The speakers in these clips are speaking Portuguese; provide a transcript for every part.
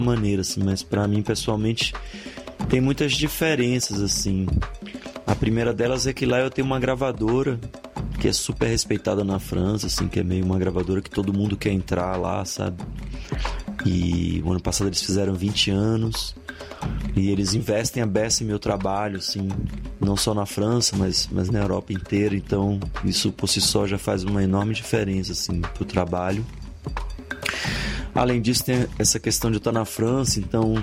maneira, assim, mas pra mim, pessoalmente, tem muitas diferenças, assim. A primeira delas é que lá eu tenho uma gravadora que é super respeitada na França, assim, que é meio uma gravadora que todo mundo quer entrar lá, sabe? E o ano passado eles fizeram 20 anos e eles investem a beça em meu trabalho, assim, não só na França, mas na Europa inteira. Então isso por si só já faz uma enorme diferença, assim, pro trabalho. Além disso, tem essa questão de eu estar na França, então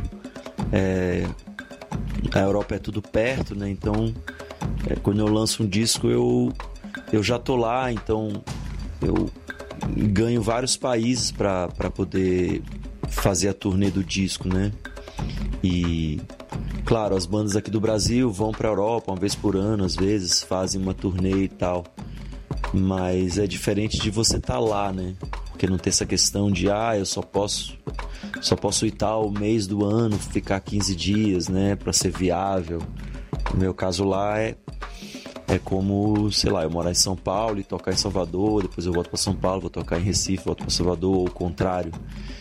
a Europa é tudo perto, né? Então quando eu lanço um disco eu já tô lá, então eu ganho vários países para poder fazer a turnê do disco, né? E claro, as bandas aqui do Brasil vão pra Europa uma vez por ano, às vezes fazem uma turnê e tal, mas é diferente de você estar lá, né? Porque não tem essa questão de eu só posso ir tal mês do ano, ficar 15 dias, né, para ser viável. No meu caso lá é como, sei lá, eu morar em São Paulo e tocar em Salvador, depois eu volto para São Paulo, vou tocar em Recife, volto para Salvador, ou o contrário.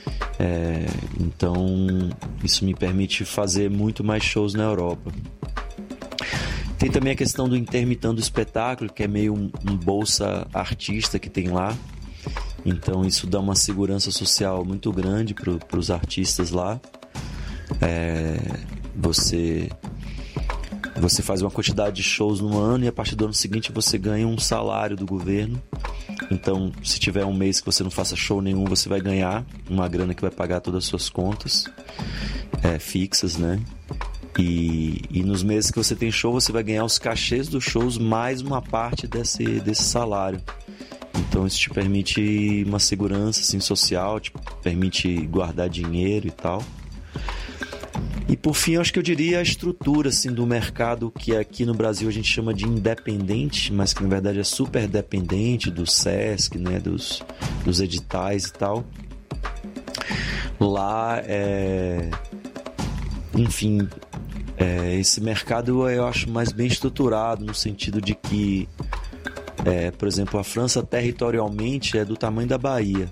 Então isso me permite fazer muito mais shows na Europa. Tem também a questão do intermitão espetáculo, que é meio um bolsa artista que tem lá. Então isso dá uma segurança social muito grande para os artistas lá. Você faz uma quantidade de shows no ano e a partir do ano seguinte você ganha um salário do governo. Então, se tiver um mês que você não faça show nenhum, você vai ganhar uma grana que vai pagar todas as suas contas fixas, né? E nos meses que você tem show, você vai ganhar os cachês dos shows mais uma parte desse salário. Então isso te permite uma segurança assim, social, te permite guardar dinheiro e tal. E por fim, eu acho que eu diria a estrutura assim, do mercado, que aqui no Brasil a gente chama de independente, mas que na verdade é super dependente do SESC, né, dos editais e tal. Lá, enfim, esse mercado eu acho mais bem estruturado, no sentido de que, por exemplo, a França territorialmente é do tamanho da Bahia.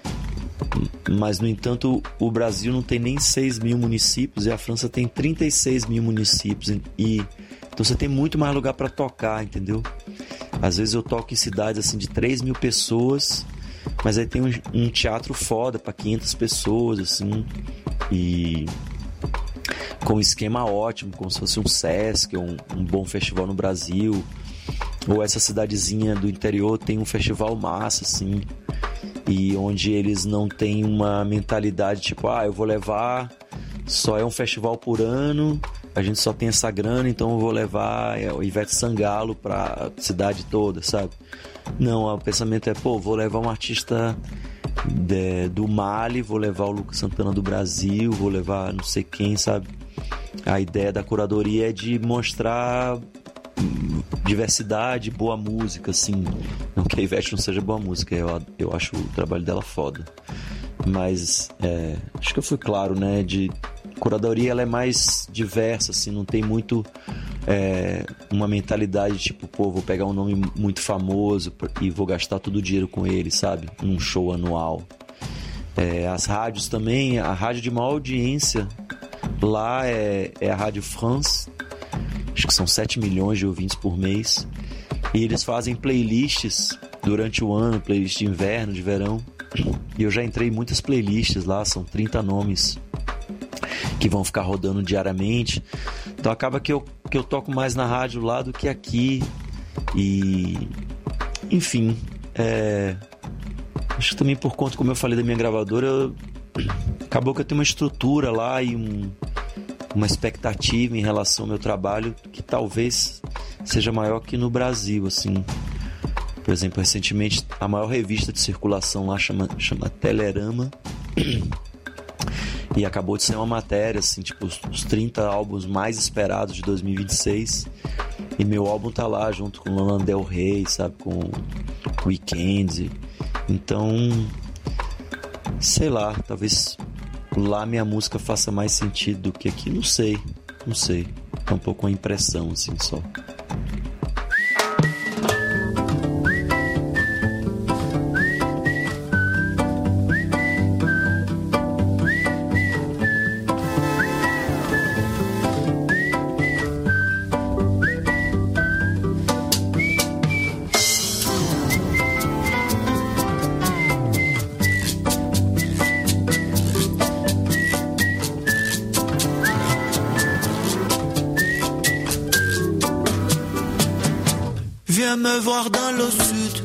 Mas, no entanto, o Brasil não tem nem 6 mil municípios e a França tem 36 mil municípios. Então você tem muito mais lugar para tocar, entendeu? Às vezes eu toco em cidades assim, de 3 mil pessoas, mas aí tem um teatro foda para 500 pessoas, assim, e com um esquema ótimo, como se fosse um SESC, um bom festival no Brasil. Ou essa cidadezinha do interior tem um festival massa, assim, e onde eles não têm uma mentalidade tipo, eu vou levar, só é um festival por ano, a gente só tem essa grana, então eu vou levar o Ivete Sangalo pra cidade toda, sabe? Não, o pensamento é, vou levar um artista do Mali, vou levar o Lucas Santana do Brasil, vou levar não sei quem, sabe? A ideia da curadoria é de mostrar diversidade, boa música, assim. Não que a Ivete não seja boa música, eu acho o trabalho dela foda. Mas acho que eu fui claro, né? De curadoria, ela é mais diversa, assim, não tem muito uma mentalidade tipo, vou pegar um nome muito famoso e vou gastar todo o dinheiro com ele, sabe? Num show anual. As rádios também, a rádio de maior audiência lá é a Rádio France. Acho que são 7 milhões de ouvintes por mês. E eles fazem playlists durante o ano, playlist de inverno, de verão. E eu já entrei em muitas playlists lá, são 30 nomes que vão ficar rodando diariamente. Então acaba que eu toco mais na rádio lá do que aqui. E enfim, acho que também por conta, como eu falei, da minha gravadora, acabou que eu tenho uma estrutura lá e uma expectativa em relação ao meu trabalho que talvez seja maior que no Brasil, assim. Por exemplo, recentemente a maior revista de circulação lá chama Telerama e acabou de sair uma matéria, assim, tipo, os 30 álbuns mais esperados de 2026, e meu álbum tá lá junto com Lana Del Rey, sabe, com Weeknd. Então, sei lá, talvez lá minha música faça mais sentido do que aqui, não sei. É um pouco uma impressão, assim, só. Viens me voir dans le sud,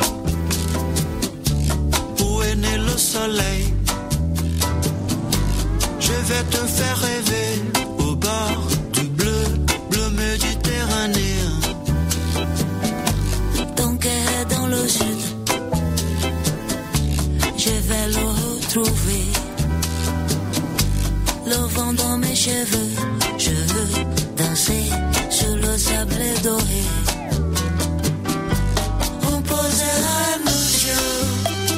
où est né le soleil. Je vais te faire rêver au bord du bleu, bleu méditerranéen. Ton cœur est dans le sud, je vais le retrouver. Le vent dans mes cheveux, je veux danser sur le sable doré. On posera nos yeux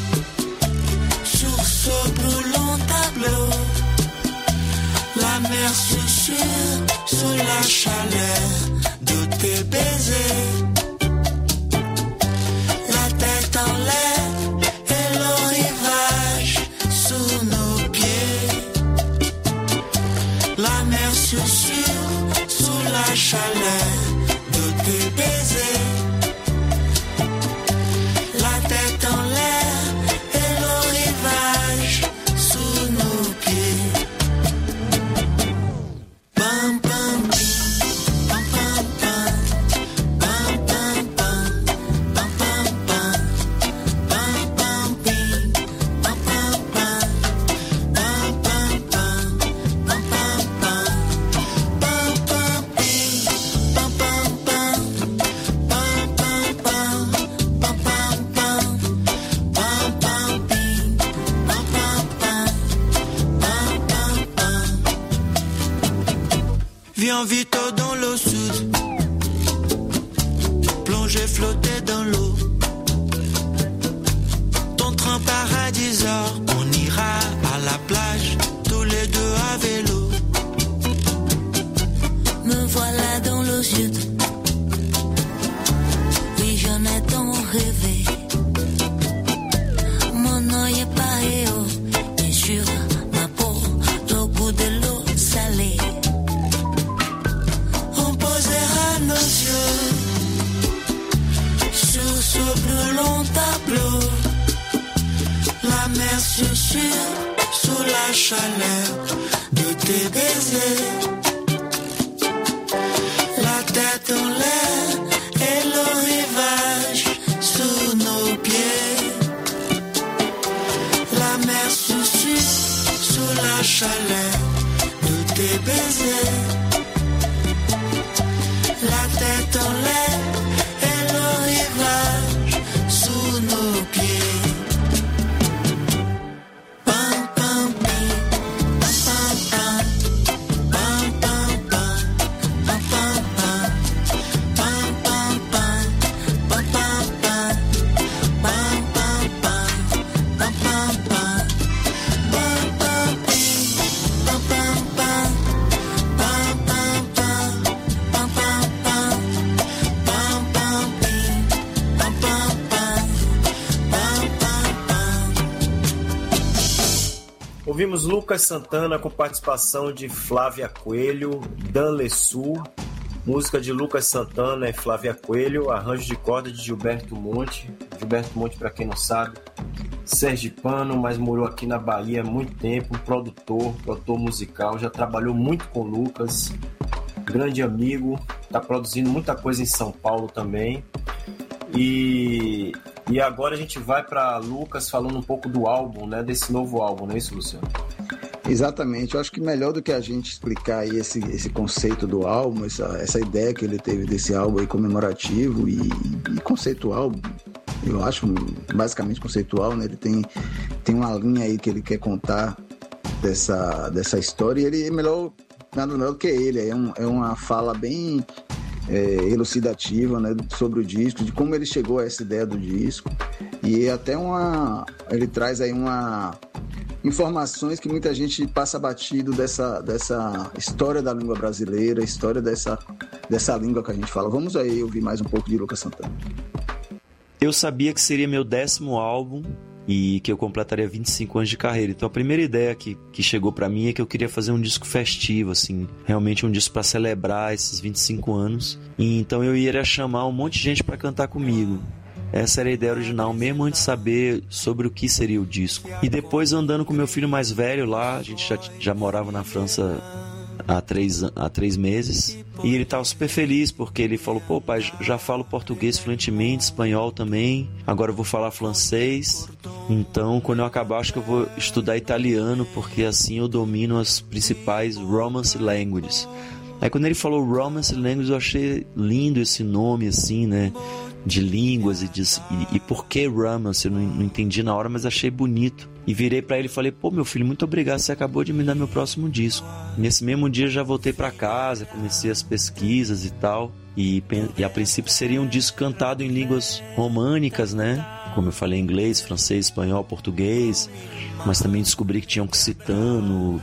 sur ce bleu long tableau. La mer susurre sous la chaleur de tes baisers. La tête en l'air et le rivage sous nos pieds. La mer susurre sous la chaleur de tes baisers. La tête en l'air et le rivage sous nos pieds. Pam pam pam pam pam pam pam pam pam pam pam pam pim pam pam pam pam pam pam pam pam pam pam pim pam pam pam pam pam pam pam pam pam pim pam pam pam. Viens vite dans le sud, plonger, flotter dans l'eau. Ton train paradisard, on ira à la plage, tous les deux à vélo. Me voilà dans le sud, oui j'en ai tant rêvé. Mon œil est pareil, et sur ma peau, le goût de l'eau salée. On posera nos yeux sur ce bleu long tableau. La mer susurre sous la chaleur de tes baisers. La tête en l'air et le rivage sous nos pieds. La mer susurre sous la chaleur de tes baisers. La tête en l'air et le rivage sous nos pieds. Pam pam pim, pam pam pam, pam pam pam, pam pam pam, pam pam pam, pam pam pam, pam pam pam, pam pam pim, pam pam pam, pam pam pam, pam pam pam, pam pam pim, pam pam pam, pam pam pam. Ouvimos Lucas Santana com participação de Flávia Coelho, Dan Lessu, música de Lucas Santana e Flávia Coelho, arranjo de corda de Gilberto Monte. Gilberto Monte, para quem não sabe, sergipano, mas morou aqui na Bahia há muito tempo, produtor musical, já trabalhou muito com Lucas, grande amigo, está produzindo muita coisa em São Paulo também. E agora a gente vai para Lucas falando um pouco do álbum, né, desse novo álbum, não é isso, Luciano? Exatamente, eu acho que melhor do que a gente explicar aí esse conceito do álbum, essa ideia que ele teve desse álbum aí comemorativo e conceitual, eu acho basicamente conceitual, né? Ele tem uma linha aí que ele quer contar dessa história, e ele é nada melhor do que ele, é uma fala bem elucidativa, né, sobre o disco, de como ele chegou a essa ideia do disco, e até ele traz aí informações que muita gente passa batido dessa história da língua brasileira, história dessa língua que a gente fala. Vamos aí ouvir mais um pouco de Lucas Santana. Eu sabia que seria meu 10º álbum e que eu completaria 25 anos de carreira. Então a primeira ideia que chegou pra mim é que eu queria fazer um disco festivo, assim, realmente um disco pra celebrar esses 25 anos. E então eu iria chamar um monte de gente pra cantar comigo. Essa era a ideia original, mesmo antes de saber sobre o que seria o disco. E depois, andando com meu filho mais velho lá, a gente já morava na França há 3 meses. E ele estava super feliz porque ele falou: pô, pai, já falo português fluentemente, espanhol também, agora eu vou falar francês. Então, quando eu acabar, acho que eu vou estudar italiano, porque assim eu domino as principais Romance Languages. Aí quando ele falou Romance Language, eu achei lindo esse nome, assim, né? De línguas e por que Romance? Eu não entendi na hora, mas achei bonito. E virei pra ele e falei: pô, meu filho, muito obrigado, você acabou de me dar meu próximo disco. Nesse mesmo dia eu já voltei pra casa, comecei as pesquisas e tal. E a princípio seria um disco cantado em línguas românicas, né? Como eu falei, inglês, francês, espanhol, português. Mas também descobri que tinha occitano,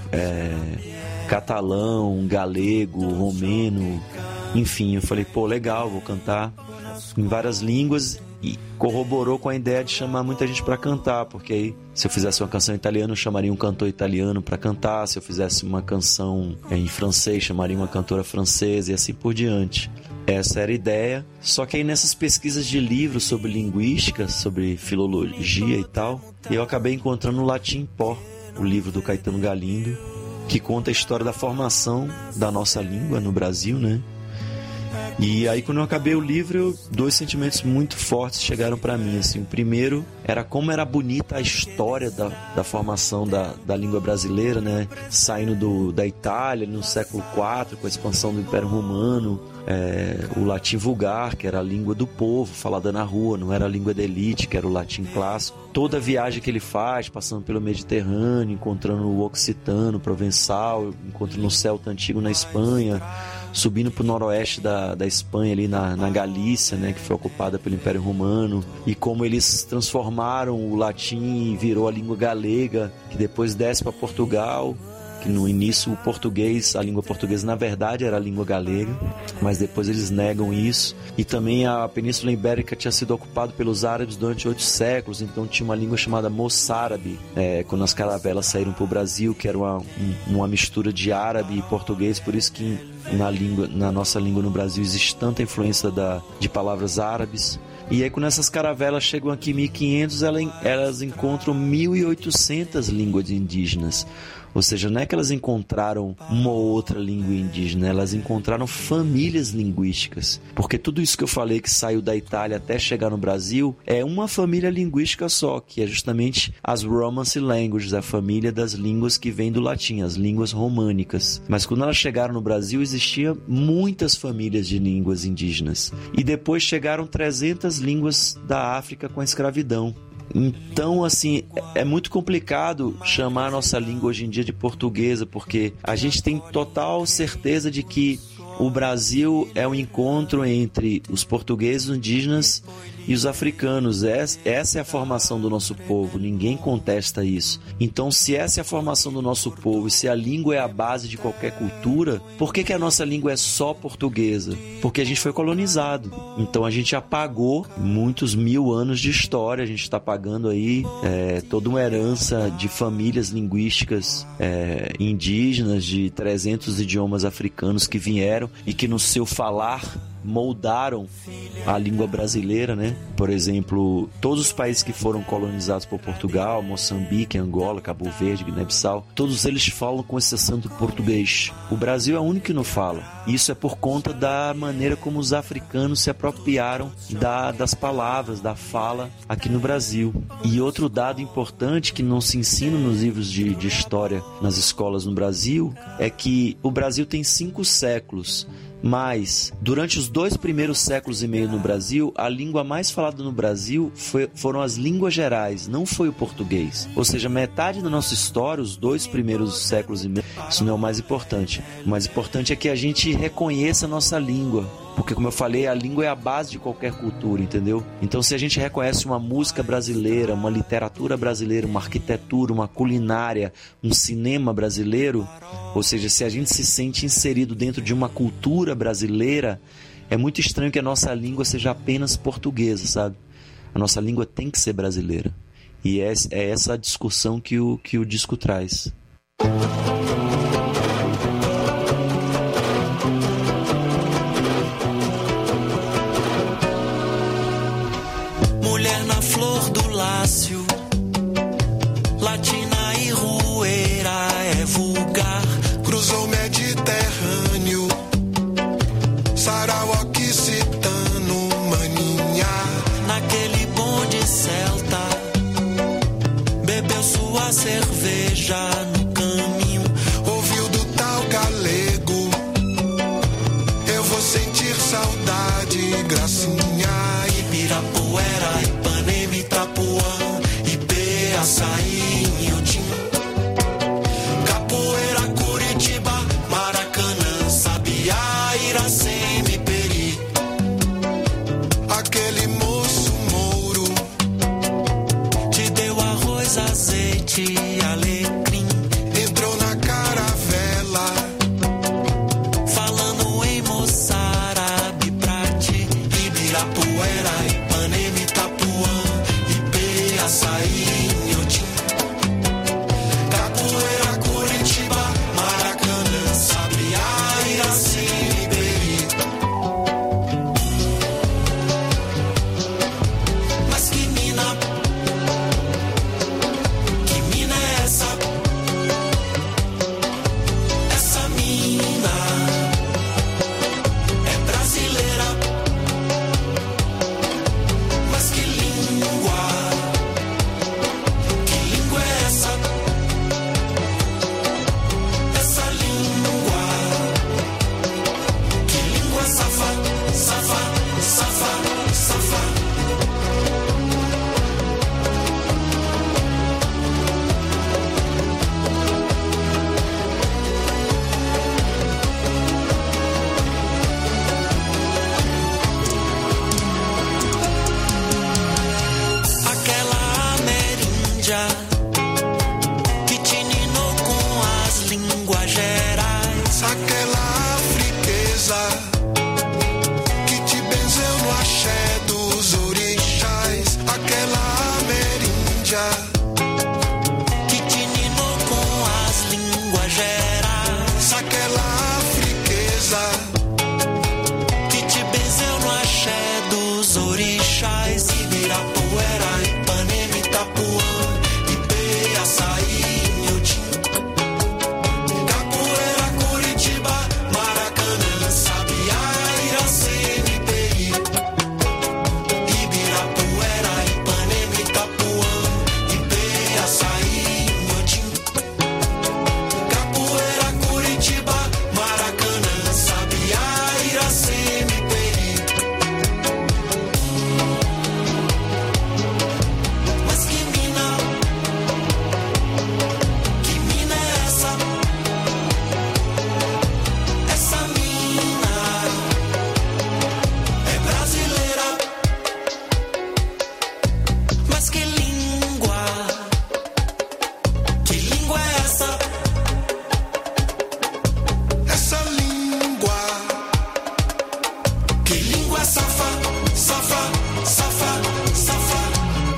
catalão, galego, romeno. Enfim, eu falei: pô, legal, vou cantar em várias línguas. E corroborou com a ideia de chamar muita gente para cantar, porque aí, se eu fizesse uma canção em italiano, eu chamaria um cantor italiano para cantar. Se eu fizesse uma canção em francês, chamaria uma cantora francesa, e assim por diante. Essa era a ideia. Só que aí nessas pesquisas de livros sobre linguística, sobre filologia e tal, eu acabei encontrando o Latim Pó, o livro do Caetano Galindo, que conta a história da formação da nossa língua no Brasil, né? E aí, quando eu acabei o livro, 2 sentimentos muito fortes chegaram para mim, assim. O primeiro era como era bonita a história da formação da língua brasileira, né? Saindo da Itália no século IV, com a expansão do Império Romano, o latim vulgar, que era a língua do povo, falada na rua, não era a língua da elite, que era o latim clássico. Toda a viagem que ele faz, passando pelo Mediterrâneo, encontrando o occitano, o provençal, encontrando o celta antigo na Espanha, subindo para o noroeste da Espanha, ali na Galícia, né, que foi ocupada pelo Império Romano, e como eles transformaram o latim e virou a língua galega, que depois desce para Portugal, que no início o português, a língua portuguesa na verdade era a língua galega, mas depois eles negam isso. E também a Península Ibérica tinha sido ocupada pelos árabes durante 8 séculos, então tinha uma língua chamada moçárabe, quando as caravelas saíram para o Brasil, que era uma mistura de árabe e português, por isso que na nossa língua no Brasil existe tanta influência de palavras árabes. E aí, quando essas caravelas chegam aqui em 1500, elas encontram 1.800 línguas indígenas. Ou seja, não é que elas encontraram uma ou outra língua indígena, elas encontraram famílias linguísticas. Porque tudo isso que eu falei que saiu da Itália até chegar no Brasil é uma família linguística só, que é justamente as Romance Languages, a família das línguas que vem do latim, as línguas românicas. Mas quando elas chegaram no Brasil, existiam muitas famílias de línguas indígenas. E depois chegaram 300 línguas da África com a escravidão. Então, assim, é muito complicado chamar a nossa língua hoje em dia de portuguesa, porque a gente tem total certeza de que o Brasil é um encontro entre os portugueses, os indígenas e os africanos. Essa é a formação do nosso povo, ninguém contesta isso. Então, se essa é a formação do nosso povo e se a língua é a base de qualquer cultura, por que a nossa língua é só portuguesa? Porque a gente foi colonizado. Então, a gente apagou muitos 1000 anos de história, a gente está apagando aí toda uma herança de famílias linguísticas indígenas, de 300 idiomas africanos que vieram e que no seu falar moldaram a língua brasileira, né? Por exemplo, todos os países que foram colonizados por Portugal, Moçambique, Angola, Cabo Verde, Guiné-Bissau, todos eles falam com exceção do português. O Brasil é o único que não fala. Isso é por conta da maneira como os africanos se apropriaram das palavras, da fala aqui no Brasil. E outro dado importante que não se ensina nos livros de história nas escolas no Brasil é que o Brasil tem 5 séculos. Mas, durante os 2 primeiros séculos e meio no Brasil, a língua mais falada no Brasil foram as línguas gerais, não foi o português. Ou seja, metade da nossa história, os 2 primeiros séculos e meio, isso não é o mais importante. O mais importante é que a gente reconheça a nossa língua. Porque, como eu falei, a língua é a base de qualquer cultura, entendeu? Então, se a gente reconhece uma música brasileira, uma literatura brasileira, uma arquitetura, uma culinária, um cinema brasileiro, ou seja, se a gente se sente inserido dentro de uma cultura brasileira, é muito estranho que a nossa língua seja apenas portuguesa, sabe? A nossa língua tem que ser brasileira. E é essa a discussão que o disco traz. Mulher na flor do lácio, latina e rueira, é vulgar. Cruzou o Mediterrâneo aquela friqueza que te benzeu no axé dos orixás, aquela ameríndia que te ninou com as línguas gerais, aquela friqueza que te benzeu no axé dos orixás, Ibirapuera, Ipanema, Itapuã, Ipe, Açaí, Inhotim, Capoeira, Curitiba, Maracanã, Sabiá, Iracema, Ipeí, Ibirapuera, Ipanema, Itapuã, Ipe, Açaí, Inhotim, Capoeira, Curitiba, Maracanã, Sabiá, Iracema, Ipeí. Mas que mina é essa? Essa mina é brasileira. Mas que língua é essa? essa língua Que língua é safa, safa, safa, safa?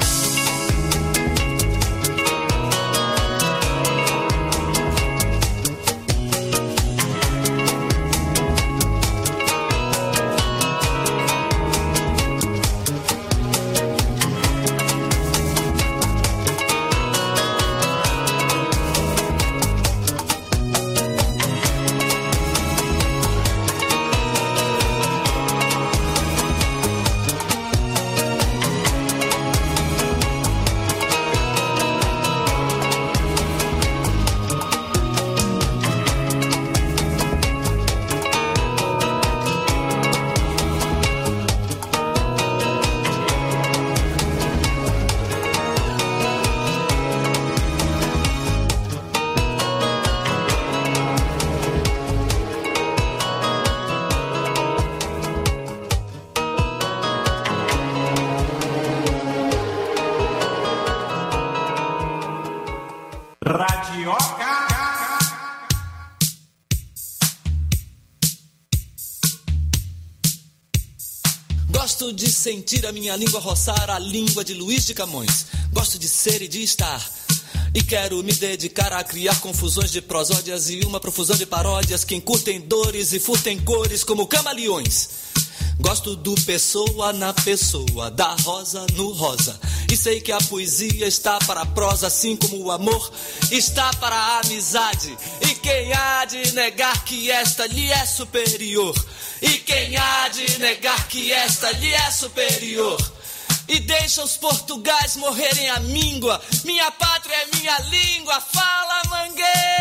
Gosto de sentir a minha língua roçar a língua de Luís de Camões. Gosto de ser e de estar. E quero me dedicar a criar confusões de prosódias e uma profusão de paródias que encurtem dores e furtem cores como camaleões. Gosto do pessoa na pessoa, da rosa no rosa. E sei que a poesia está para a prosa, assim como o amor está para a amizade. E quem há de negar que esta lhe é superior? E quem há de negar que esta lhe é superior? E deixa os portugais morrerem a míngua. Minha pátria é minha língua. Fala, Mangueira,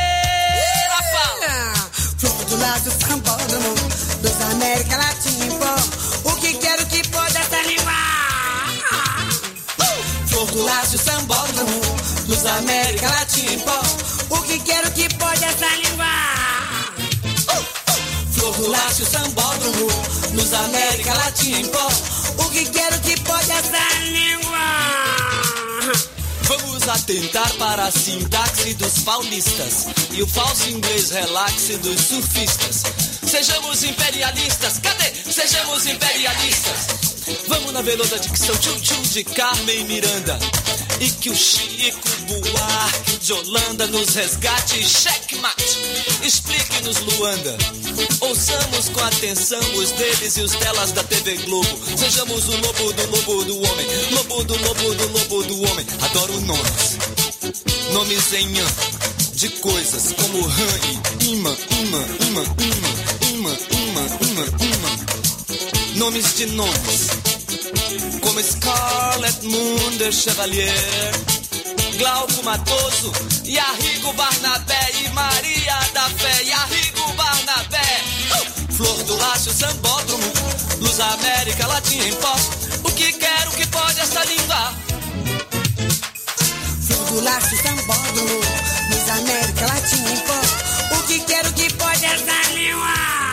fala. Flor do lado sambódromo dos América Latina, pô. O que quero que pode essa língua? Flor do lado sambódromo dos América Latina, pô. O que quero que pode essa língua? Flor do Lácio Sambódromo nos América Latina em pó. O que quero que pode essa língua? Vamos atentar para a sintaxe dos paulistas e o falso inglês relaxe dos surfistas. Sejamos imperialistas, cadê? Sejamos imperialistas. Vamos na veloda dicção tchum-tchum de Carmen Miranda. E que o Chico Buarque de Holanda nos resgate. Checkmate, explique-nos, Luanda. Ouçamos com atenção os deles e os delas da TV Globo. Sejamos o lobo do homem, lobo do homem. Adoro nomes, nomes em an, de coisas como rã e imã. Nomes de nomes, como Scarlet Moon de Chevalier, Glauco Matoso, e Arrigo Barnabé e Maria da Fé, e Arrigo Barnabé. Flor do Lácio Sambódromo, Luz América Latina em pó. O que quero que pode essa língua? Flor do Lácio Sambódromo, Luz América Latina em pó. O que quero que pode essa língua?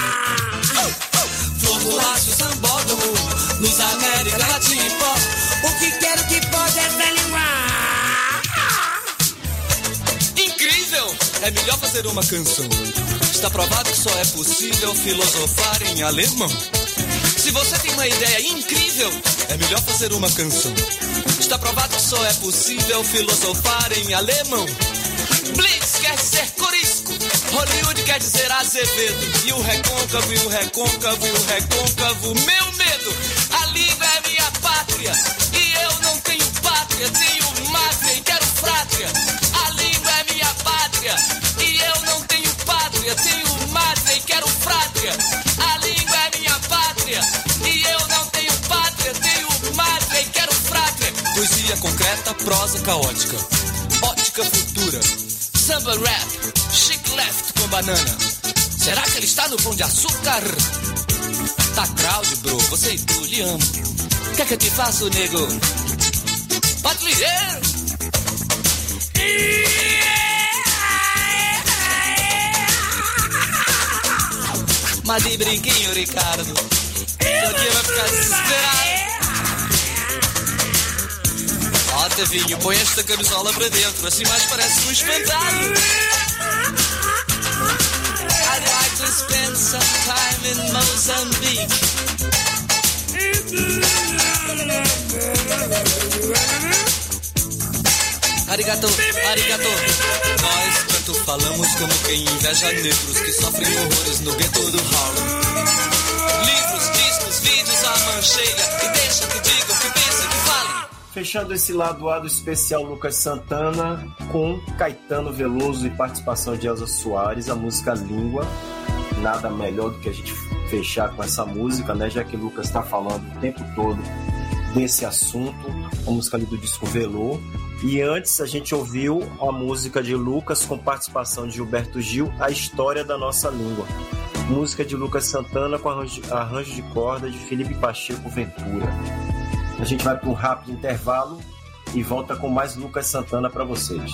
Flor do Lácio Sambódromo, Luz América Latina em pó. O que quero que pode essa língua? Incrível! é melhor fazer uma canção. Está provado que só é possível filosofar em alemão. Se você tem uma ideia incrível, é melhor fazer uma canção. Está provado que só é possível filosofar em alemão. Blitz quer dizer corisco, Hollywood quer dizer Azevedo. E o recôncavo, e o recôncavo, e o recôncavo, meu medo. A língua é minha pátria, e eu não tenho pátria. Tenho mátria e quero frátria. A língua é minha pátria, e eu não tenho pátria. Tenho mátria e quero frátria. A língua é minha pátria, e eu não tenho pátria. Tenho mátria e quero frátria. Poesia concreta, prosa caótica, ótica futura, samba rap, chic left com banana. Será que ele está no Pão de Açúcar? Tá crowd, bro, você e tu, lhe amo. O que é que eu te faço, nego? Pode ligar. Mas de brinquinho, Ricardo, o dia vai ficar desesperado. Ó, Tavinho, põe esta camisola para dentro, assim mais parece um espantado. I'd like to spend some time in Mozambique. Arigato, arigato. Nós tanto falamos como quem inveja negros que sofrem horrores no gueto do Harlem. Livros, discos, vídeos à mancheia. E deixa que digam, que pensem, que falem. Fechando esse lado A do especial Lucas Santana com Caetano Veloso e participação de Elza Soares, a música Língua. Nada melhor do que a gente fechar com essa música, né? Já que o Lucas está falando o tempo todo desse assunto, a música ali do disco Velô. E antes a gente ouviu a música de Lucas com participação de Gilberto Gil, A História da Nossa Língua. Música de Lucas Santana com arranjo de corda de Felipe Pacheco Ventura. A gente vai para um rápido intervalo e volta com mais Lucas Santana para vocês.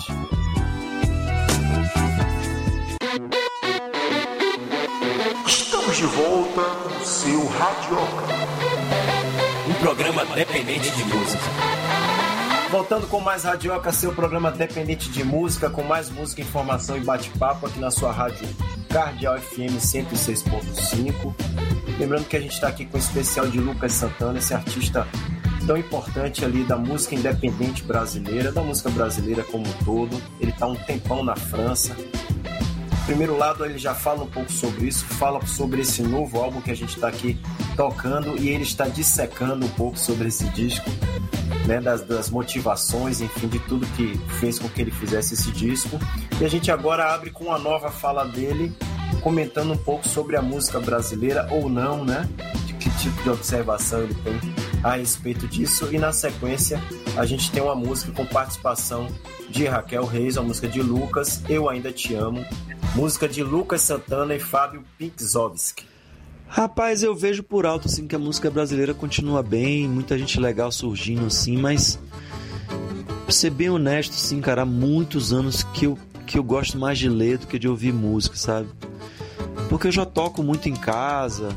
Estamos de volta com o seu Radioca, um programa dependente de música. Voltando com mais Radioca, seu programa dependente de música, com mais música, informação e bate-papo aqui na sua rádio Cardeal FM 106.5. Lembrando que a gente está aqui com o especial de Lucas Santana, esse artista tão importante ali da música independente brasileira, da música brasileira como um todo. Ele está um tempão na França. No primeiro lado ele já fala um pouco sobre isso, fala sobre esse novo álbum que a gente está aqui tocando, e ele está dissecando um pouco sobre esse disco, né, das motivações, enfim, de tudo que fez com que ele fizesse esse disco. E a gente agora abre com uma nova fala dele, comentando um pouco sobre a música brasileira, ou não, né? De que tipo de observação ele tem a respeito disso. E na sequência a gente tem uma música com participação de Raquel Reis, a música de Lucas, Eu Ainda Te Amo, música de Lucas Santana e Fábio Pinkzowski. Rapaz, eu vejo por alto assim que a música brasileira continua bem, muita gente legal surgindo assim, mas pra ser bem honesto assim, cara, há muitos anos que eu gosto mais de ler do que de ouvir música, sabe? Porque eu já toco muito em casa,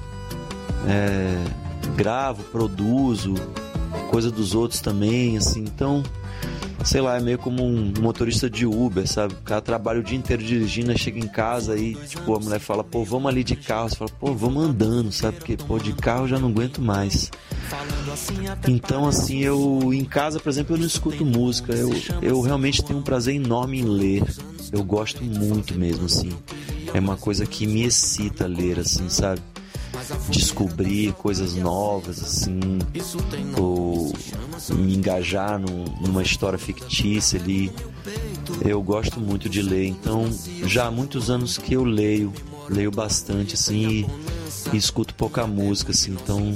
gravo, produzo, coisa dos outros também, assim, então, sei lá, é meio como um motorista de Uber, sabe? O cara trabalha o dia inteiro dirigindo, chega em casa e, tipo, a mulher fala, pô, vamos ali de carro. Você fala, pô, vamos andando, sabe? Porque, pô, de carro eu já não aguento mais. Então, assim, eu, em casa, por exemplo, eu não escuto música. Eu realmente tenho um prazer enorme em ler. Eu gosto muito mesmo, assim. É uma coisa que me excita ler, assim, sabe? Descobrir coisas novas, assim, ou me engajar numa história fictícia ali. Eu gosto muito de ler, então já há muitos anos que eu leio bastante, assim, e escuto pouca música, assim, então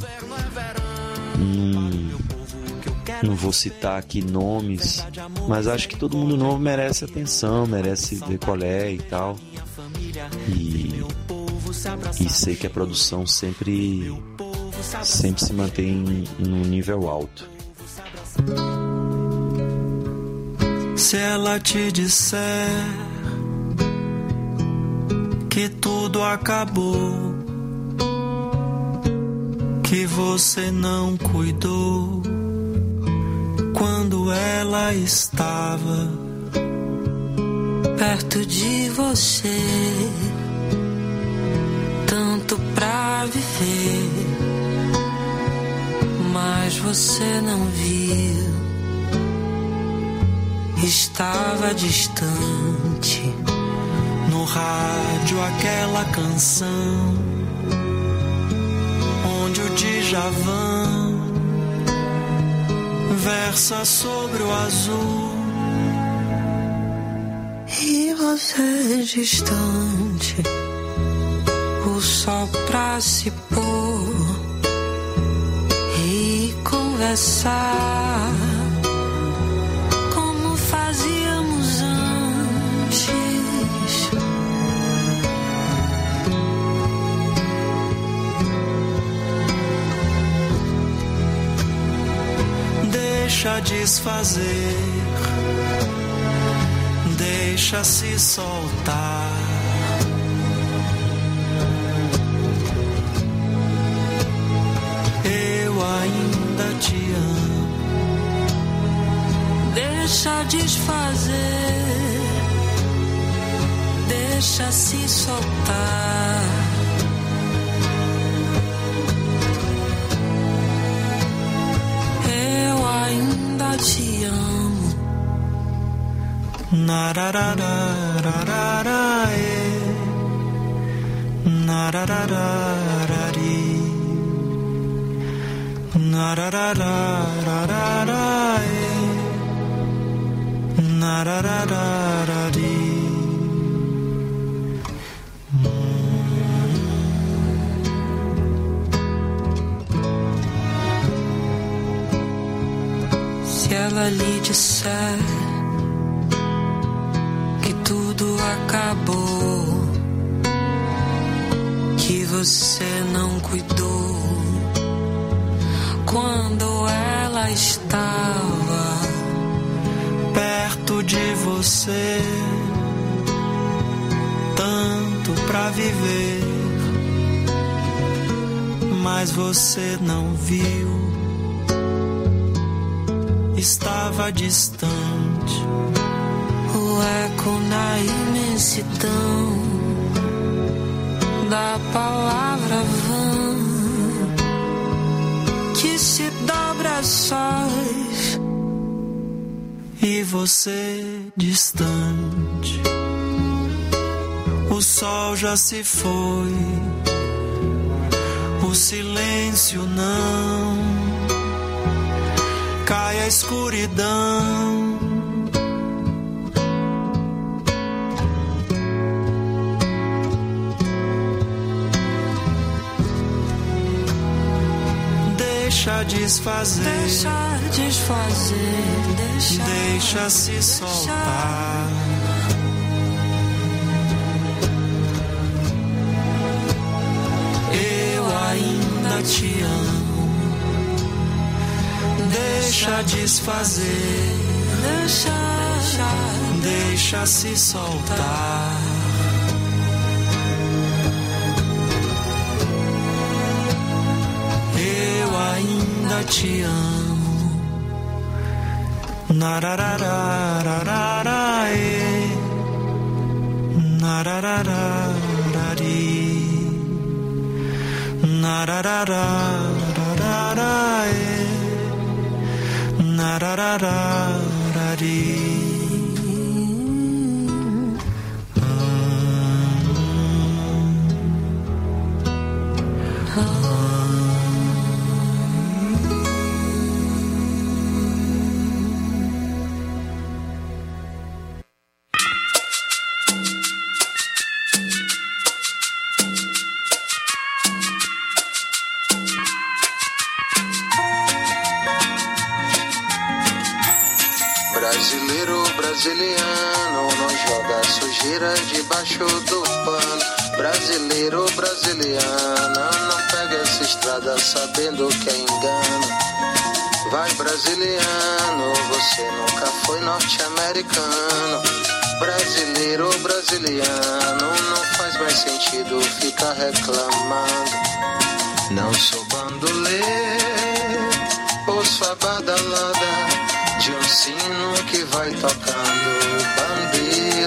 não vou citar aqui nomes, mas acho que todo mundo novo merece atenção, merece ver qual é e tal, e sei que a produção sempre se mantém num nível alto. Se ela te disser que tudo acabou, que você não cuidou quando ela estava perto de você, tanto pra viver, mas você não viu. Estava distante, no rádio aquela canção, onde o Djavan versa sobre o azul. E você distante, o sol pra se pôr e conversar como fazíamos antes. Deixa desfazer, deixa se soltar. Eu ainda te amo. Deixa desfazer, deixa se soltar. Eu ainda te amo. Narararararaê, nararararari, narararararaê, nararararari. Se ela lhe disser que tudo acabou, que você não cuidou quando ela estava perto de você, tanto pra viver, mas você não viu. Estava distante, o eco na imensidão da palavra vã que se dobra sós. E você distante, o sol já se foi, o silêncio não, cai a escuridão. Deixa desfazer, deixa desfazer, deixa se soltar. Eu ainda te amo. Deixa desfazer, deixa se soltar. Eu ainda te amo. Narararararaê, nararararari, narararararaê, nararararari. Brasileiro, brasiliano, não joga sujeira debaixo do pano. Brasileiro, brasiliano, não pega essa estrada sabendo que é engano. Vai brasiliano, você nunca foi norte-americano. Brasileiro, brasiliano, não faz mais sentido ficar reclamando. Não sou bandoleiro, ouço a badalada de um sino que vai tocando bandeira.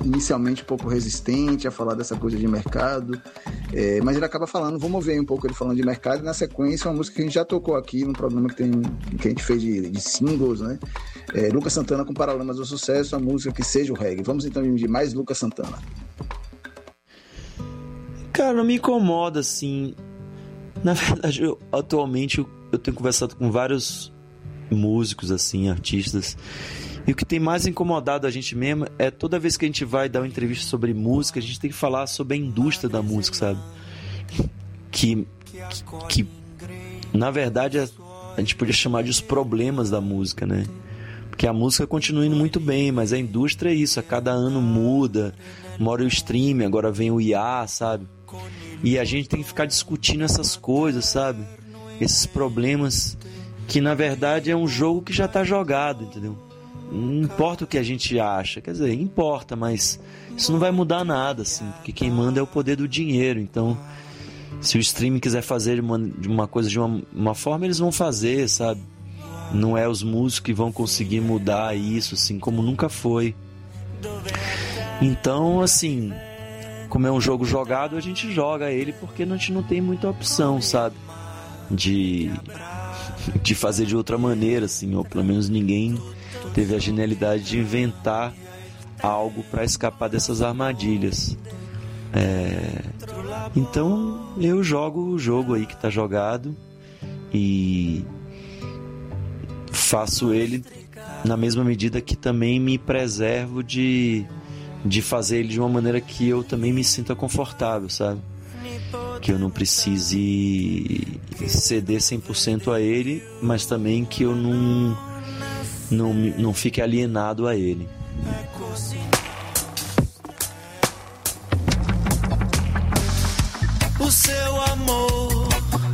inicialmente um pouco resistente a falar dessa coisa de mercado, mas ele acaba falando, vamos ouvir aí um pouco ele falando de mercado, e na sequência uma música que a gente já tocou aqui num programa que a gente fez de singles, né? Lucas Santana com Paralamas do Sucesso, a música Que Seja o Reggae. Vamos então de mais Lucas Santana. Cara, não me incomoda, assim. Na verdade, atualmente eu tenho conversado com vários músicos, assim, artistas, e o que tem mais incomodado a gente mesmo é toda vez que a gente vai dar uma entrevista sobre música, a gente tem que falar sobre a indústria da música, sabe? Que na verdade a gente podia chamar de os problemas da música, né? Porque a música continua indo muito bem, mas a indústria é isso, a cada ano muda, uma hora o streaming, agora vem o IA, sabe? E a gente tem que ficar discutindo essas coisas, sabe? Esses problemas que na verdade é um jogo que já tá jogado, entendeu? Não importa o que a gente acha, quer dizer, importa, mas isso não vai mudar nada, assim, porque quem manda é o poder do dinheiro. Então, se o streaming quiser fazer de uma coisa de uma forma, eles vão fazer, sabe? Não é os músicos que vão conseguir mudar isso, assim, como nunca foi. Então, assim, como é um jogo jogado, a gente joga ele porque a gente não tem muita opção, sabe? De fazer de outra maneira, assim, ou pelo menos ninguém teve a genialidade de inventar algo para escapar dessas armadilhas. Então eu jogo o jogo aí que tá jogado e faço ele na mesma medida que também me preservo de fazer ele de uma maneira que eu também me sinta confortável, sabe? Que eu não precise ceder 100% a ele, mas também que eu não fique alienado a ele. O seu amor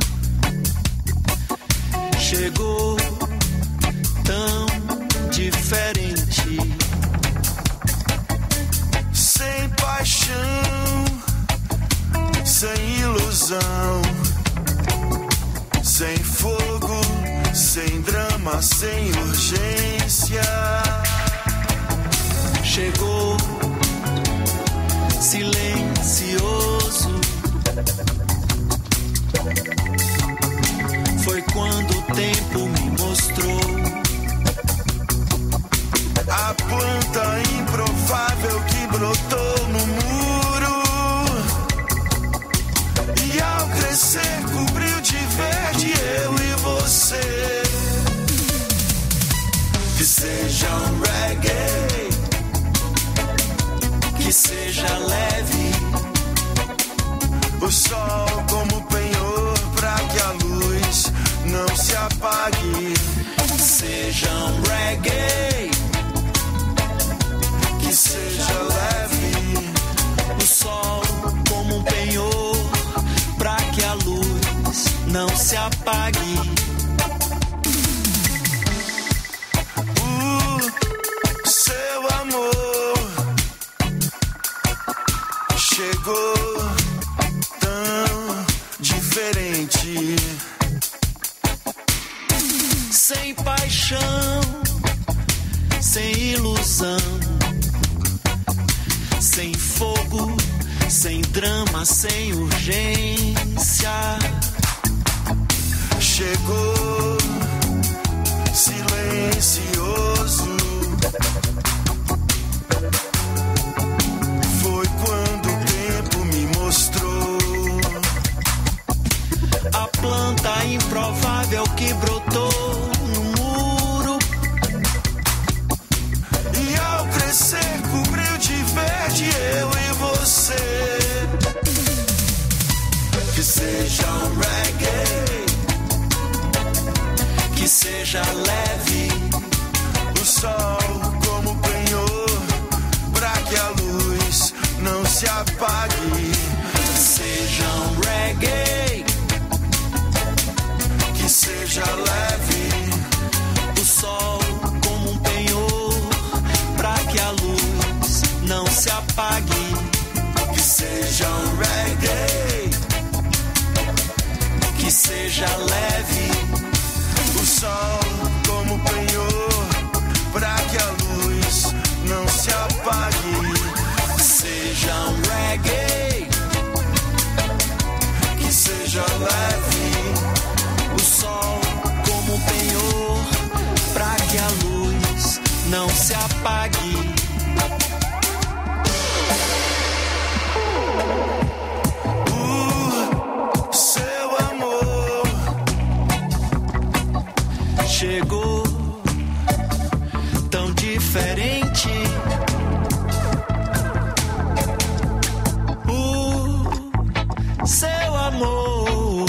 chegou tão diferente, sem paixão, sem ilusão, sem fogo, sem drama, sem urgência. Chegou silencioso. Foi quando o tempo me mostrou a planta improvável que brotou no muro e ao crescer cobriu de verde eu e você. Que seja um reggae, que seja leve, o sol como penhor pra que a luz não se apague. Seja um reggae, que seja leve, o sol como um penhor pra que a luz não se apague. O seu amor chegou tão diferente, sem paixão, sem ilusão, sem fogo, sem drama, sem urgência. Chegou silencioso. Foi quando o tempo me mostrou a planta improvável que brotou no muro e ao crescer cobriu de verde eu e você. Que seja um reggae, que seja leve, o sol como penhor pra que a luz não se apague. Seja um reggae, que seja leve, o sol como um penhor pra que a luz não se apague. Que seja um reggae, que seja leve, o sol como penhor pra que a luz não se apague. não se apague. O seu amor chegou tão diferente. O seu amor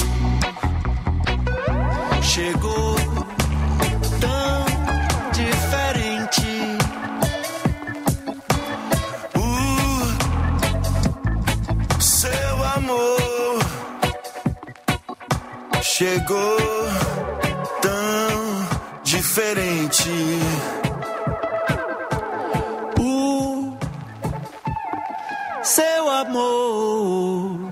chegou tão diferente. O seu amor chegou tão diferente. O seu amor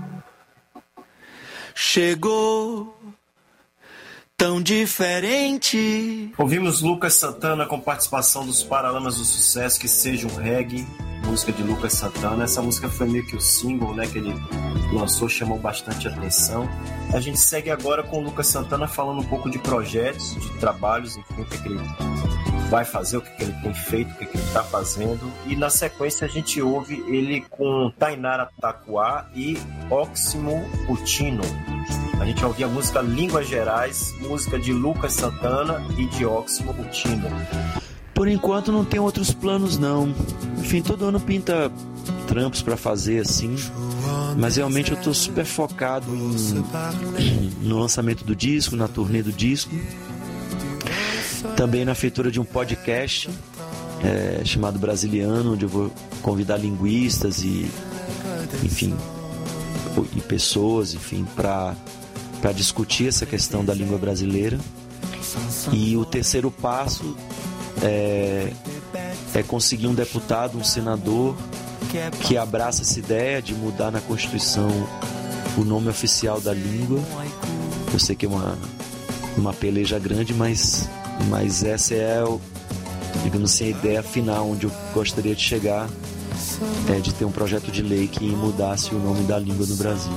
chegou tão diferente. Ouvimos Lucas Santana com participação dos Paralamas do Sucesso, Que Seja um Reggae, música de Lucas Santana. Essa música foi meio que o single, né, que ele lançou, chamou bastante atenção. A gente segue agora com o Lucas Santana falando um pouco de projetos, de trabalhos, enfim, o que ele vai fazer, o que ele tem feito, o que ele está fazendo. E na sequência a gente ouve ele com Tainara Tacuá e Óximo Utino. A gente vai ouvir a música Línguas Gerais, música de Lucas Santana e de Óximo Utino. Por enquanto não tem outros planos não. Enfim, todo ano pinta trampos pra fazer assim, mas realmente eu tô super focado no lançamento do disco, na turnê do disco, também na feitura de um podcast chamado Brasiliano, onde eu vou convidar linguistas e enfim, e pessoas, enfim, para discutir essa questão da língua brasileira. E o terceiro passo é conseguir um deputado, um senador que abraça essa ideia de mudar na Constituição o nome oficial da língua. Eu sei que é uma peleja grande, mas essa é, digamos assim, a ideia final onde eu gostaria de chegar, de ter um projeto de lei que mudasse o nome da língua no Brasil.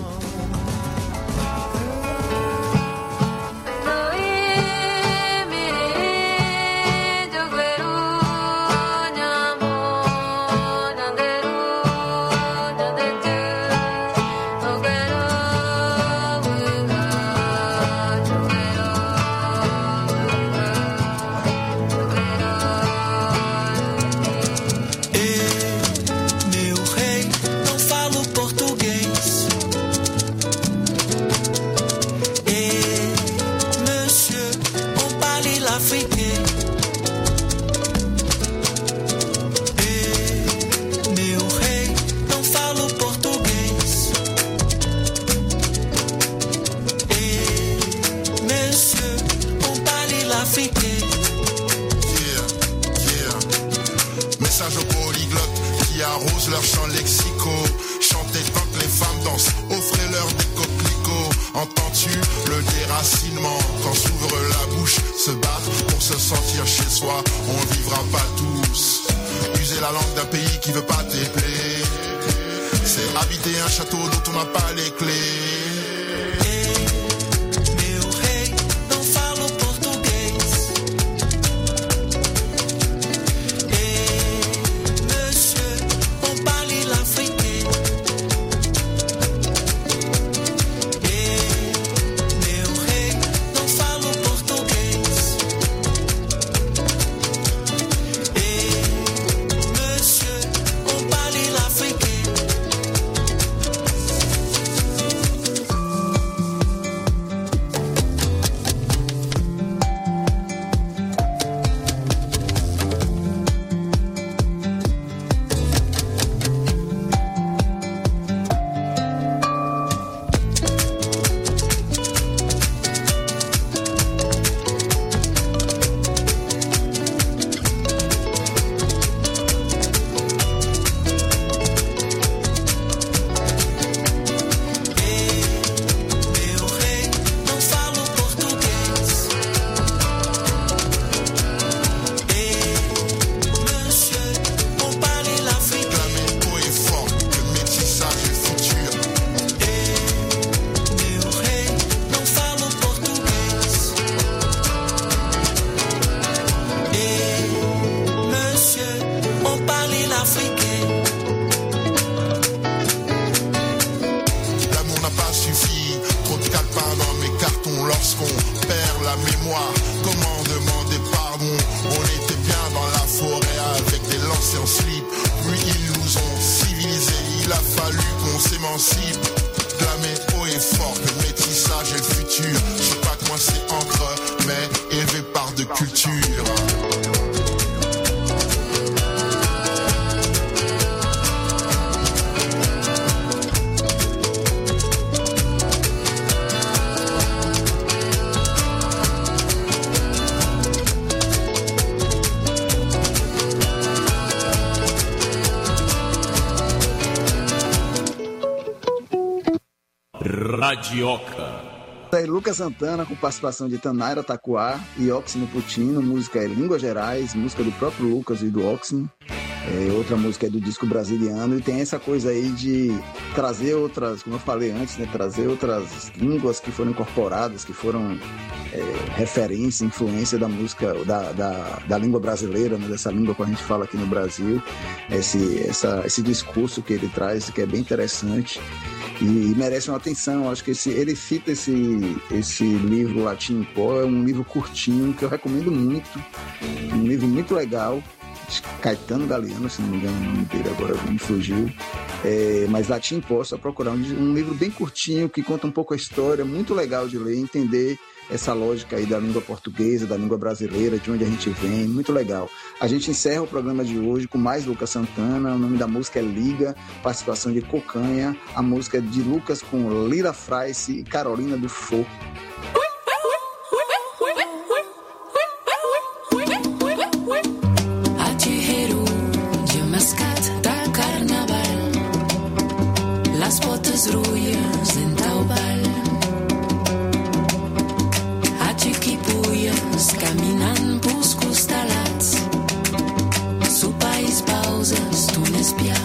sensible, clamé haut et fort que le métissage est le futur. Je suis pas coincé entre, mais élevé par de culture. Radioca. Aí, Lucas Santana com participação de Tanaira Taquá e Oximo Puccino. Música é Línguas Gerais, música do próprio Lucas e do Oximo. Outra música é do disco brasiliano, e tem essa coisa aí de trazer outras, como eu falei antes, né, trazer outras línguas que foram incorporadas, que foram referência, influência da música, da língua brasileira, né, dessa língua que a gente fala aqui no Brasil. Esse discurso que ele traz, que é bem interessante e merece uma atenção. Acho que ele cita esse livro Latim em Pó, é um livro curtinho que eu recomendo muito, um livro muito legal, Caetano Galeano, se não me engano o nome dele agora me fugiu, mas Latim em Pó, só procurar um livro bem curtinho que conta um pouco a história, muito legal de ler, entender essa lógica aí da língua portuguesa, da língua brasileira, de onde a gente vem, muito legal. A gente encerra o programa de hoje com mais Lucas Santana, o nome da música é Liga, participação de Cocanha, a música é de Lucas com Lila Fraice e Carolina do Fô. Ruïes en Taubal, Achiquipuies caminant pels costalats, supais pauses d'un espiar.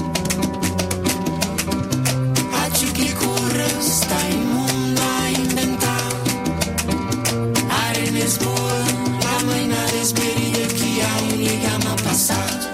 Achiquicurres ta immunda inventar, arenes boa, la maina desperida que a única m'ha passat.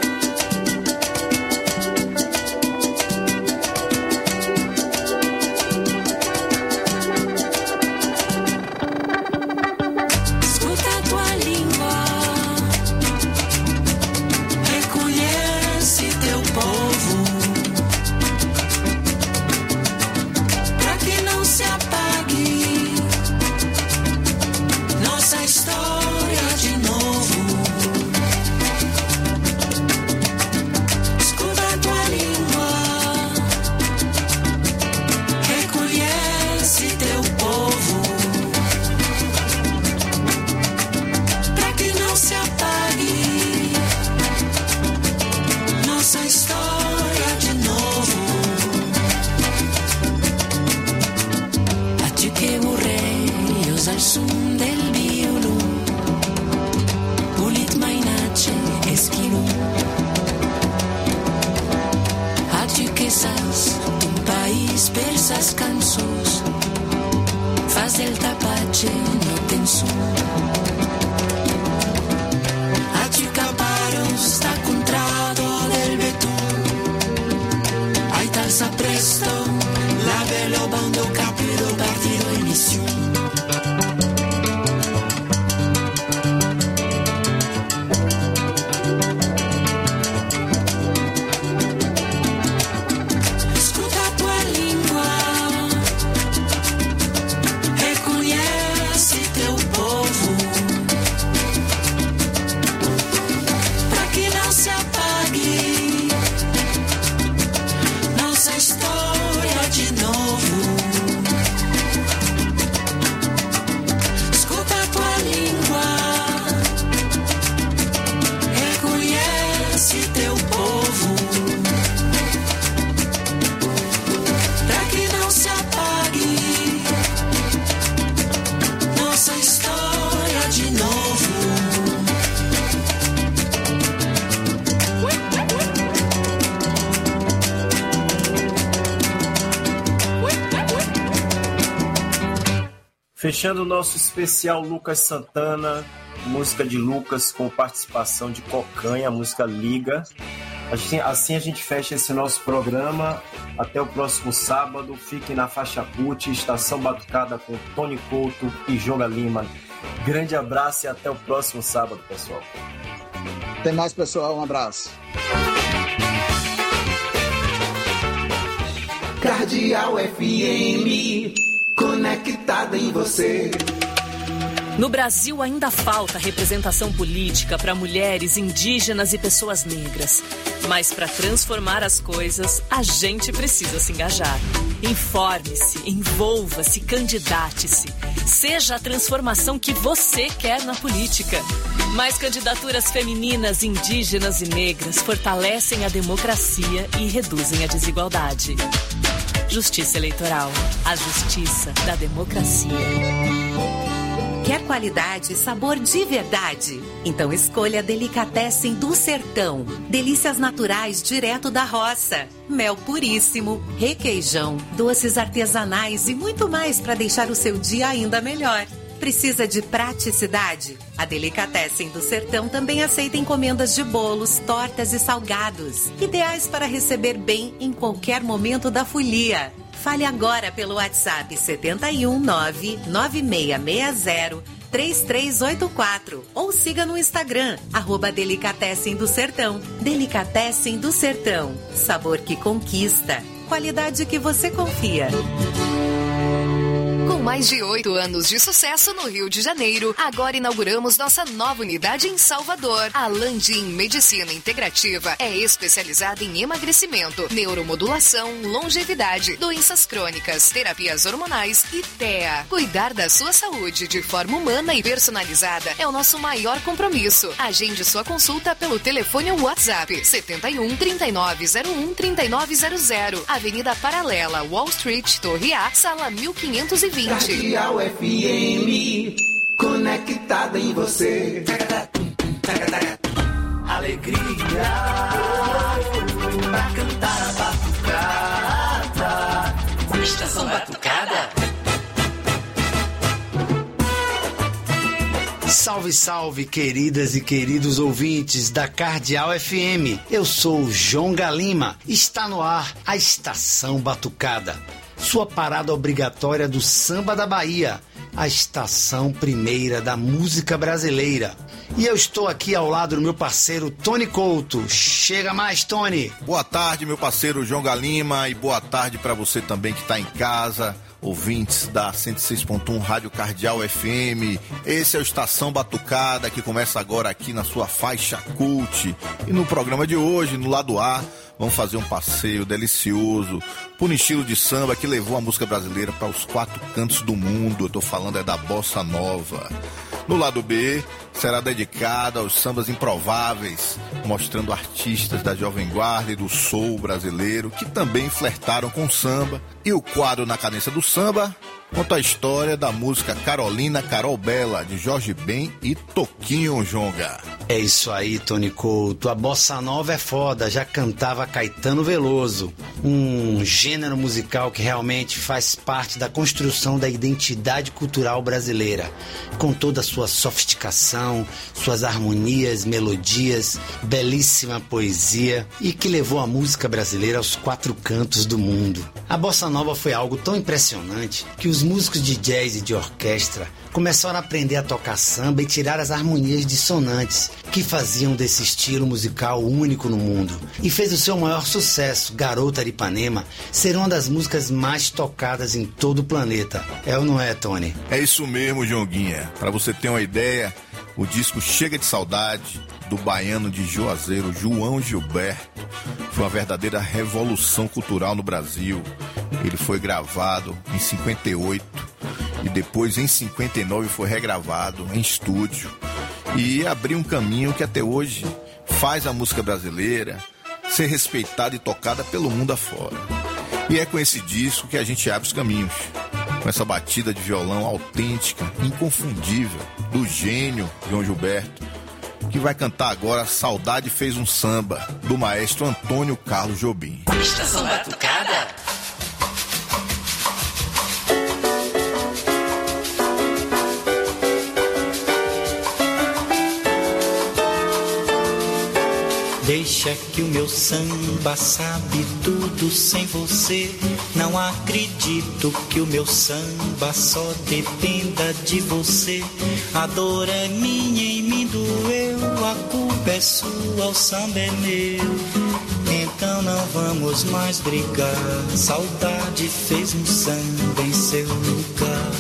Fechando o nosso especial Lucas Santana, música de Lucas com participação de Cocanha, a música Liga. Assim a gente fecha esse nosso programa. Até o próximo sábado. Fiquem na faixa CUT, Estação Batucada com Tony Couto e Jonga Lima. Grande abraço e até o próximo sábado, pessoal. Até mais, pessoal. Um abraço. Cardeal FM, conectada em você. No Brasil ainda falta representação política para mulheres, indígenas e pessoas negras. Mas para transformar as coisas, a gente precisa se engajar. Informe-se, envolva-se, candidate-se. Seja a transformação que você quer na política. Mais candidaturas femininas, indígenas e negras fortalecem a democracia e reduzem a desigualdade. Justiça Eleitoral. A justiça da democracia. Quer qualidade e sabor de verdade? Então escolha Delicatessen do Sertão. Delícias naturais direto da roça. Mel puríssimo, requeijão, doces artesanais e muito mais para deixar o seu dia ainda melhor. Precisa de praticidade? A Delicatessen do Sertão também aceita encomendas de bolos, tortas e salgados. Ideais para receber bem em qualquer momento da folia. Fale agora pelo WhatsApp 71996603384 ou siga no Instagram, @Delicatessen do Sertão. Delicatessen do Sertão. Sabor que conquista. Qualidade que você confia. Com mais de 8 anos de sucesso no Rio de Janeiro, agora inauguramos nossa nova unidade em Salvador. A Landim Medicina Integrativa é especializada em emagrecimento, neuromodulação, longevidade, doenças crônicas, terapias hormonais e TEA. Cuidar da sua saúde de forma humana e personalizada é o nosso maior compromisso. Agende sua consulta pelo telefone ou WhatsApp 71 3901 3900, Avenida Paralela, Wall Street, Torre A, Sala 1520. Cardeal FM, conectada em você. Alegria pra cantar a batucada. Estação Batucada. Salve, salve, queridas e queridos ouvintes da Cardeal FM. Eu sou o João Galima. Está no ar a Estação Batucada. Sua parada obrigatória do samba da Bahia, a estação primeira da música brasileira. E eu estou aqui ao lado do meu parceiro Tony Couto. Chega mais, Tony. Boa tarde, meu parceiro João Galima, e boa tarde para você também que está em casa, ouvintes da 106.1 Rádio Cardeal FM. Esse é o Estação Batucada, que começa agora aqui na sua faixa cult. E no programa de hoje, no lado A, vamos fazer um passeio delicioso por um estilo de samba que levou a música brasileira para os 4 cantos do mundo. Eu tô falando é da Bossa Nova. No lado B, será dedicada aos sambas improváveis, mostrando artistas da Jovem Guarda e do soul brasileiro que também flertaram com o samba. E o quadro Na Cadência do Samba conta a história da música Carolina Carol Bela, de Jorge Ben e Toquinho Jonga. É isso aí, Tony Couto. A Bossa Nova é foda, já cantava Caetano Veloso. Um gênero musical que realmente faz parte da construção da identidade cultural brasileira, com toda a sua sofisticação, suas harmonias, melodias, belíssima poesia, e que levou a música brasileira aos 4 cantos do mundo. A Bossa Nova foi algo tão impressionante que os músicos de jazz e de orquestra começaram a aprender a tocar samba e tirar as harmonias dissonantes que faziam desse estilo musical único no mundo. E fez o seu maior sucesso, Garota de Ipanema, ser uma das músicas mais tocadas em todo o planeta. É ou não é, Tony? É isso mesmo, Jonguinha. Para você ter uma ideia, o disco Chega de Saudade, do baiano de Juazeiro, João Gilberto, foi uma verdadeira revolução cultural no Brasil. Ele foi gravado em 58 e depois em 59 foi regravado em estúdio e abriu um caminho que até hoje faz a música brasileira ser respeitada e tocada pelo mundo afora. E é com esse disco que a gente abre os caminhos, com essa batida de violão autêntica, inconfundível, do gênio João Gilberto, que vai cantar agora Saudade Fez um Samba, do maestro Antônio Carlos Jobim. Estação Batucada. Deixa que o meu samba sabe tudo sem você. Não acredito que o meu samba só dependa de você. A dor é minha e me doeu, a culpa é é sua, o samba é meu. Então não vamos mais brigar. Saudade fez um samba em seu lugar.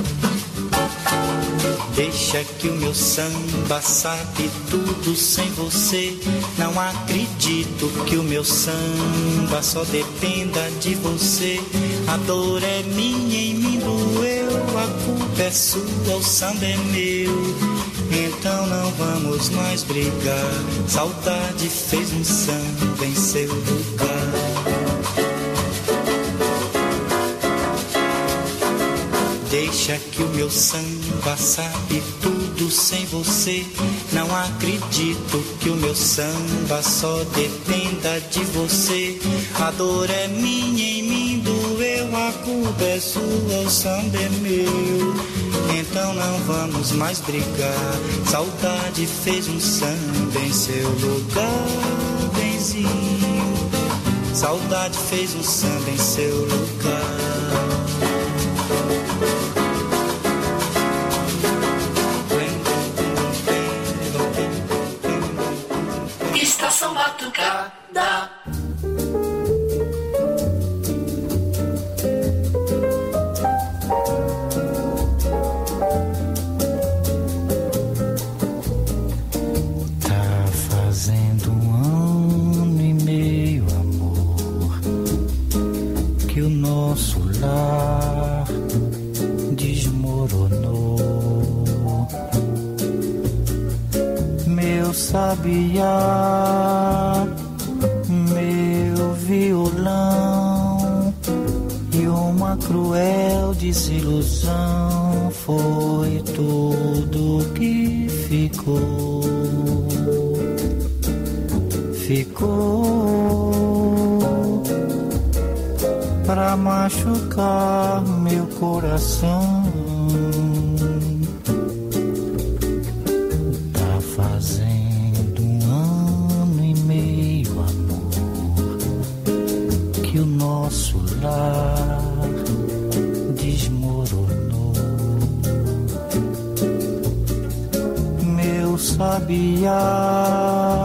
Deixa que o meu samba sabe tudo sem você. Não acredito que o meu samba só dependa de você. A dor é minha, em mim doeu. A culpa é sua, o samba é meu. Então não vamos mais brigar. Saudade fez um samba em seu lugar. Deixa que o meu samba sabe tudo sem você. Não acredito que o meu samba só dependa de você. A dor é minha, em mim doeu. A culpa é sua, o samba é meu. Então não vamos mais brigar. Saudade fez um samba em seu lugar, benzinho. Saudade fez um samba em seu lugar. Estação Batucada. Tá fazendo 1 ano e meio, amor, que o nosso lar desmoronou. Meu sabiá, meu violão, e uma cruel desilusão foi tudo que ficou. Ficou pra machucar meu coração. Tá fazendo 1 ano e meio, amor, que o nosso lar desmoronou. Meu sabiá,